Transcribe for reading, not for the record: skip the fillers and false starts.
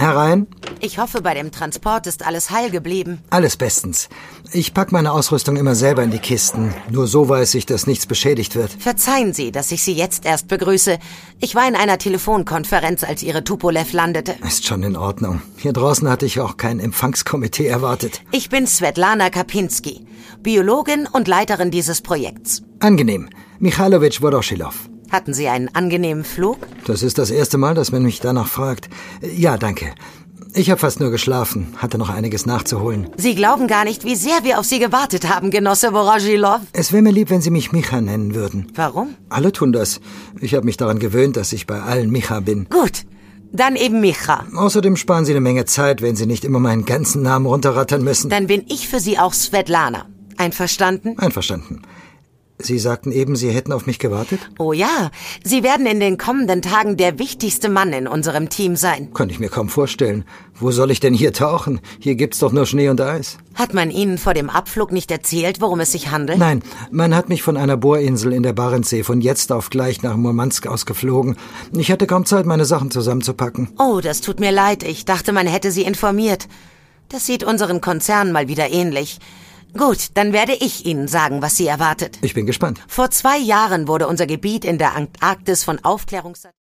Herein. Ich hoffe, bei dem Transport ist alles heil geblieben. Alles bestens. Ich pack meine Ausrüstung immer selber in die Kisten. Nur so weiß ich, dass nichts beschädigt wird. Verzeihen Sie, dass ich Sie jetzt erst begrüße. Ich war in einer Telefonkonferenz, als Ihre Tupolev landete. Ist schon in Ordnung. Hier draußen hatte ich auch kein Empfangskomitee erwartet. Ich bin Svetlana Kapinski, Biologin und Leiterin dieses Projekts. Angenehm. Michailowitsch Woroschilov. Hatten Sie einen angenehmen Flug? Das ist das erste Mal, dass man mich danach fragt. Ja, danke. Ich habe fast nur geschlafen, hatte noch einiges nachzuholen. Sie glauben gar nicht, wie sehr wir auf Sie gewartet haben, Genosse Woroschilov. Es wäre mir lieb, wenn Sie mich Micha nennen würden. Warum? Alle tun das. Ich habe mich daran gewöhnt, dass ich bei allen Micha bin. Gut, dann eben Micha. Außerdem sparen Sie eine Menge Zeit, wenn Sie nicht immer meinen ganzen Namen runterrattern müssen. Dann bin ich für Sie auch Svetlana. Einverstanden? Einverstanden. Sie sagten eben, Sie hätten auf mich gewartet? Oh ja, Sie werden in den kommenden Tagen der wichtigste Mann in unserem Team sein. Kann ich mir kaum vorstellen. Wo soll ich denn hier tauchen? Hier gibt's doch nur Schnee und Eis. Hat man Ihnen vor dem Abflug nicht erzählt, worum es sich handelt? Nein, man hat mich von einer Bohrinsel in der Barentssee von jetzt auf gleich nach Murmansk ausgeflogen. Ich hatte kaum Zeit, meine Sachen zusammenzupacken. Oh, das tut mir leid. Ich dachte, man hätte Sie informiert. Das sieht unseren Konzern mal wieder ähnlich. Gut, dann werde ich Ihnen sagen, was Sie erwartet. Ich bin gespannt. Vor 2 Jahren wurde unser Gebiet in der Antarktis von Aufklärungs...